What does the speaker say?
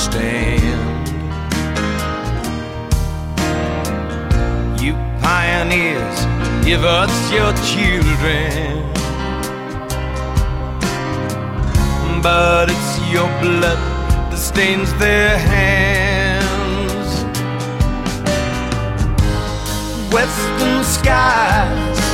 understand. You pioneers, give us your children, but it's your blood that stains their hands. Western skies